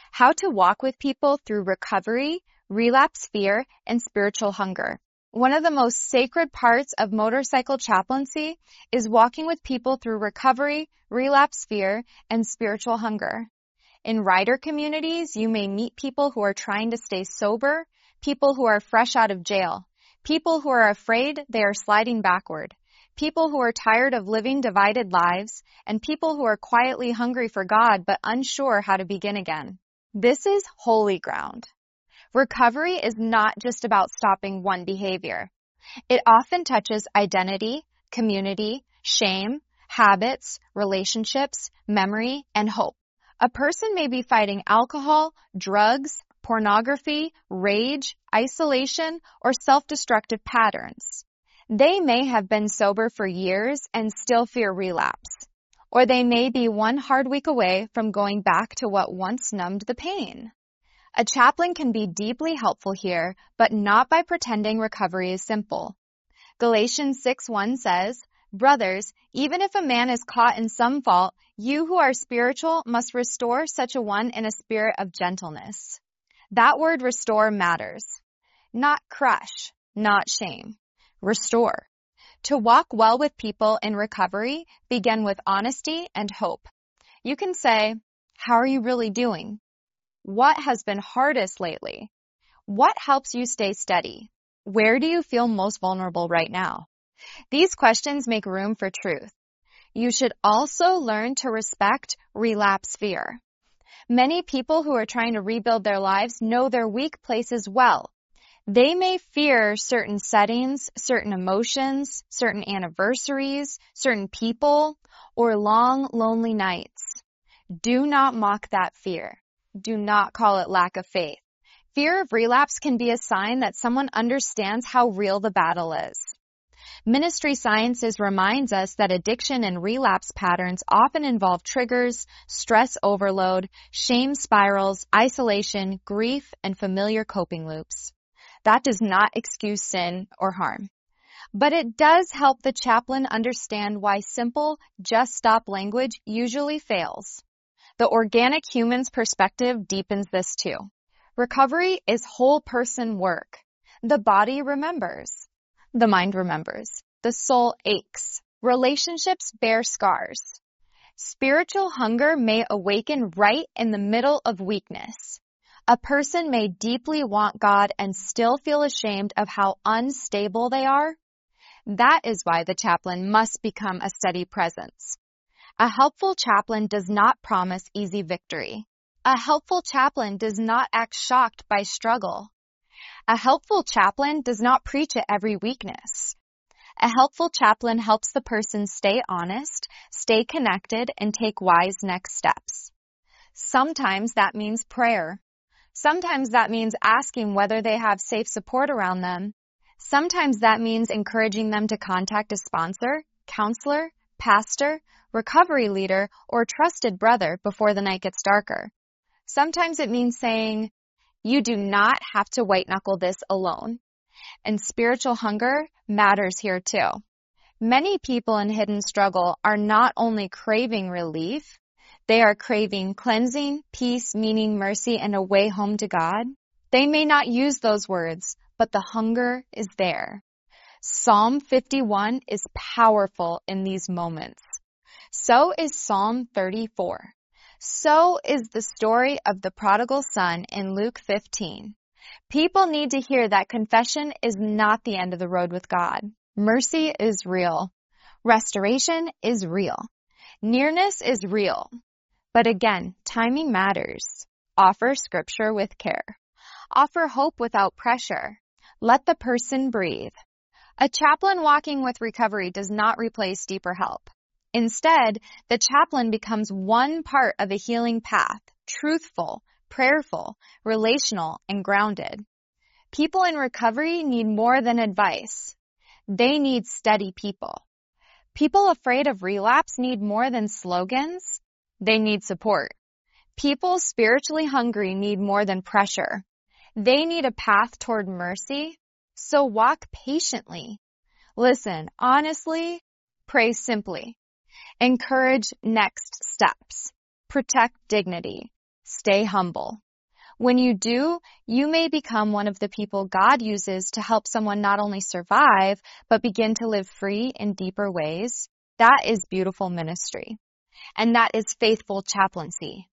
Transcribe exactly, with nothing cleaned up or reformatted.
How to walk with people through recovery, relapse fear, and spiritual hunger. One of the most sacred parts of motorcycle chaplaincy is walking with people through recovery, relapse fear, and spiritual hunger. In rider communities, you may meet people who are trying to stay sober, people who are fresh out of jail, people who are afraid they are sliding backward, people who are tired of living divided lives, and people who are quietly hungry for God but unsure how to begin again. This is holy ground. Recovery is not just about stopping one behavior. It often touches identity, community, shame, habits, relationships, memory, and hope. A person may be fighting alcohol, drugs, pornography, rage, isolation, or self-destructive patterns. They may have been sober for years and still fear relapse. Or they may be one hard week away from going back to what once numbed the pain. A chaplain can be deeply helpful here, but not by pretending recovery is simple. Galatians six one says, "Brothers, even if a man is caught in some fault, you who are spiritual must restore such a one in a spirit of gentleness." That word restore matters. Not crush, not shame. Restore. To walk well with people in recovery, begin with honesty and hope. You can say, "How are you really doing? What has been hardest lately? What helps you stay steady? Where do you feel most vulnerable right now?" These questions make room for truth. You should also learn to respect relapse fear. Many people who are trying to rebuild their lives know their weak places well. They may fear certain settings, certain emotions, certain anniversaries, certain people, or long, lonely nights. Do not mock that fear. Do not call it lack of faith. Fear of relapse can be a sign that someone understands how real the battle is. Ministry Sciences reminds us that addiction and relapse patterns often involve triggers, stress overload, shame spirals, isolation, grief, and familiar coping loops. That does not excuse sin or harm. But it does help the chaplain understand why simple, just stop language usually fails. The organic human's perspective deepens this too. Recovery is whole person work. The body remembers. The mind remembers. The soul aches. Relationships bear scars. Spiritual hunger may awaken right in the middle of weakness. A person may deeply want God and still feel ashamed of how unstable they are. That is why the chaplain must become a steady presence. A helpful chaplain does not promise easy victory. A helpful chaplain does not act shocked by struggle. A helpful chaplain does not preach at every weakness. A helpful chaplain helps the person stay honest, stay connected, and take wise next steps. Sometimes that means prayer. Sometimes that means asking whether they have safe support around them. Sometimes that means encouraging them to contact a sponsor, counselor, pastor, recovery leader, or trusted brother before the night gets darker. Sometimes it means saying, "You do not have to white-knuckle this alone." And spiritual hunger matters here too. Many people in hidden struggle are not only craving relief, they are craving cleansing, peace, meaning, mercy, and a way home to God. They may not use those words, but the hunger is there. Psalm fifty-one is powerful in these moments. So is Psalm thirty-four. So is the story of the prodigal son in Luke fifteen. People need to hear that confession is not the end of the road with God. Mercy is real. Restoration is real. Nearness is real. But again, timing matters. Offer scripture with care. Offer hope without pressure. Let the person breathe. A chaplain walking with recovery does not replace deeper help. Instead, the chaplain becomes one part of a healing path, truthful, prayerful, relational, and grounded. People in recovery need more than advice. They need steady people. People afraid of relapse need more than slogans. They need support. People spiritually hungry need more than pressure. They need a path toward mercy. So walk patiently. Listen honestly. Pray simply. Encourage next steps. Protect dignity. Stay humble. When you do, you may become one of the people God uses to help someone not only survive, but begin to live free in deeper ways. That is beautiful ministry. And that is faithful chaplaincy.